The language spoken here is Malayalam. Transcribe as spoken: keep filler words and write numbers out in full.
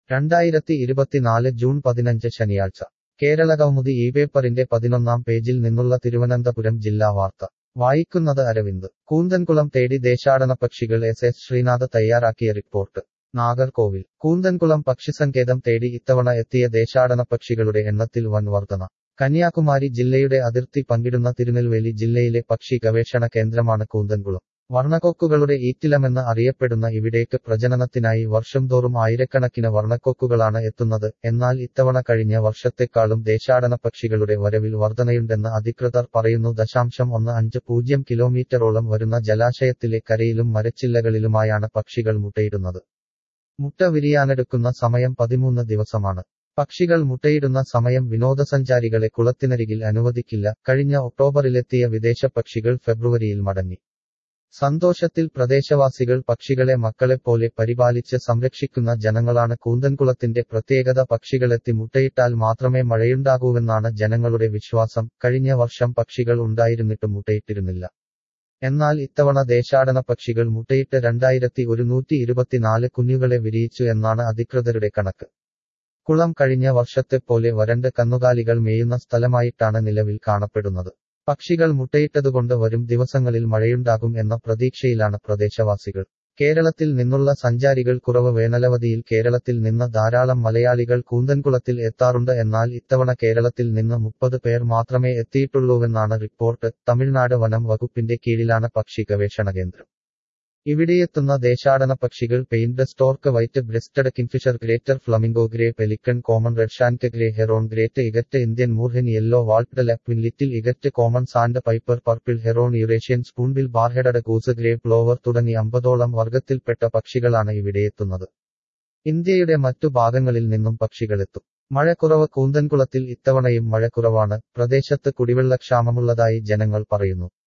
രണ്ടായിരത്തി ഇരുപത്തിനാല് ജൂൺ പതിനഞ്ച് ശനിയാഴ്ച കേരളകൗമുദി ഈ പേപ്പറിന്റെ പതിനൊന്നാം പേജിൽ നിന്നുള്ള തിരുവനന്തപുരം ജില്ലാ വാർത്ത വായിക്കുന്നത് അരവിന്ദ്. കൂന്തൻകുളം തേടി ദേശാടനപ്പക്ഷികൾ. എസ് എസ് ശ്രീനാഥ് തയ്യാറാക്കിയ റിപ്പോർട്ട്. നാഗർകോവിൽ. കൂന്തൻകുളം പക്ഷിസങ്കേതം തേടി ഇത്തവണ എത്തിയ ദേശാടനപ്പക്ഷികളുടെ എണ്ണത്തിൽ വൻ വർധന. കന്യാകുമാരി ജില്ലയുടെ അതിർത്തി പങ്കിടുന്ന തിരുനെൽവേലി ജില്ലയിലെ പക്ഷി ഗവേഷണ കേന്ദ്രമാണ് കൂന്തൻകുളം. വർണ്ണക്കൊക്കുകളുടെ ഈറ്റിലമെന്ന് അറിയപ്പെടുന്ന ഇവിടേക്ക് പ്രജനനത്തിനായി വർഷം തോറും ആയിരക്കണക്കിന് വർണ്ണക്കൊക്കുകളാണ് എത്തുന്നത്. എന്നാൽ ഇത്തവണ കഴിഞ്ഞ വർഷത്തെക്കാളും ദേശാടനപ്പക്ഷികളുടെ വരവിൽ വർധനയുണ്ടെന്ന് അധികൃതർ പറയുന്നു. ദശാംശം ഒന്ന് അഞ്ച് പൂജ്യം കിലോമീറ്ററോളം വരുന്ന ജലാശയത്തിലെ കരയിലും മരച്ചില്ലകളിലുമായാണ് പക്ഷികൾ മുട്ടയിടുന്നത്. മുട്ട വിരിയാനെടുക്കുന്ന സമയം പതിമൂന്ന് ദിവസമാണ്. പക്ഷികൾ മുട്ടയിടുന്ന സമയം വിനോദസഞ്ചാരികളെ കുളത്തിനരികിൽ അനുവദിക്കില്ല. കഴിഞ്ഞ ഒക്ടോബറിലെത്തിയ വിദേശ പക്ഷികൾ ഫെബ്രുവരിയിൽ മടങ്ങി. സന്തോഷത്തിൽ പ്രദേശവാസികൾ. പക്ഷികളെ മക്കളെപ്പോലെ പരിപാലിച്ച് സംരക്ഷിക്കുന്ന ജനങ്ങളാണ് കൂന്തൻകുളത്തിന്റെ പ്രത്യേകത. പക്ഷികളെത്തി മുട്ടയിട്ടാൽ മാത്രമേ മഴയുണ്ടാകൂവെന്നാണ് ജനങ്ങളുടെ വിശ്വാസം. കഴിഞ്ഞ വർഷം പക്ഷികൾ ഉണ്ടായിരുന്നിട്ടും മുട്ടയിട്ടിരുന്നില്ല. എന്നാൽ ഇത്തവണ ദേശാടനപ്പക്ഷികൾ മുട്ടയിട്ട് രണ്ടായിരത്തി ഒരുന്നൂറ്റി ഇരുപത്തിനാല് കുഞ്ഞുങ്ങളെ വിരിയിച്ചു എന്നാണ് അധികൃതരുടെ കണക്ക്. കുളം കഴിഞ്ഞ വർഷത്തെപ്പോലെ വരണ്ട് കന്നുകാലികൾ മേയുന്ന സ്ഥലമായിട്ടാണ് നിലവിൽ കാണപ്പെടുന്നത്. പക്ഷികൾ മുട്ടയിട്ടതുകൊണ്ട് വരും ദിവസങ്ങളിൽ മഴയുണ്ടാകും എന്ന പ്രതീക്ഷയിലാണ് പ്രദേശവാസികൾ. കേരളത്തിൽ നിന്നുള്ള സഞ്ചാരികൾ കുറവ്. വേനലവധിയിൽ കേരളത്തിൽ നിന്ന് ധാരാളം മലയാളികൾ കൂന്തൻകുളത്തിൽ എത്താറുണ്ട്. എന്നാൽ ഇത്തവണ കേരളത്തിൽ നിന്ന് മുപ്പത് പേർ മാത്രമേ എത്തിയിട്ടുള്ളൂവെന്നാണ് റിപ്പോർട്ട്. തമിഴ്നാട് വനം വകുപ്പിന്റെ കീഴിലാണ് പക്ഷി ഗവേഷണ കേന്ദ്രം. ഇവിടെയെത്തുന്ന ദേശാടനപ്പക്ഷികൾ paint stork, white breasted kingfisher, greater flamingo, grey pelican, common redshank, grey heron, great egret, Indian moorhen, yellow wattled lapwing, little egret, common sandpiper, purple heron, Eurasian spoonbill, bar headed goose, grey plover തുടങ്ങി അമ്പതോളം വർഗത്തിൽപ്പെട്ട പക്ഷികളാണ് ഇവിടെയെത്തുന്നത്. ഇന്ത്യയുടെ മറ്റു ഭാഗങ്ങളിൽ നിന്നും പക്ഷികളെത്തും. മഴക്കുറവ്. കൂന്തൻകുളത്തിൽ ഇത്തവണയും മഴക്കുറവാണ്. പ്രദേശത്ത് കുടിവെള്ളക്ഷാമമുള്ളതായി ജനങ്ങൾ പറയുന്നു.